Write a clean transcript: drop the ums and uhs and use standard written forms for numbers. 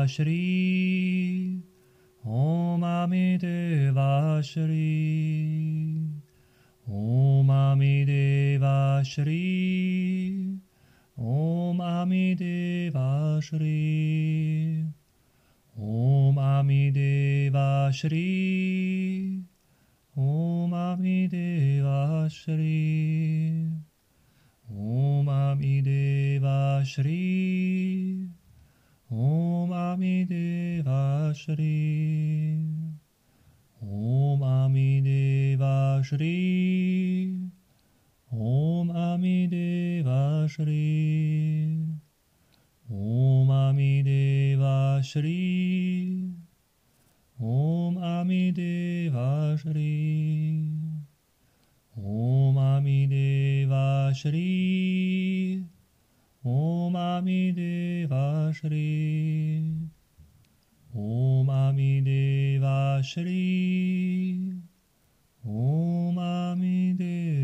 Shri. Om Amideva Shri. Om Amideva Shri. Om Amideva Shri. Om Amideva Shri. Om Amideva Shri. Om Amideva Shri. Om Amideva Shri. Om Amideva Shri. Om Amideva Shri. Om Amideva Shri. Om Amideva Shri. Om Amideva Shri. Om Amideva Shri. Om Amideva Shri. Om Amideva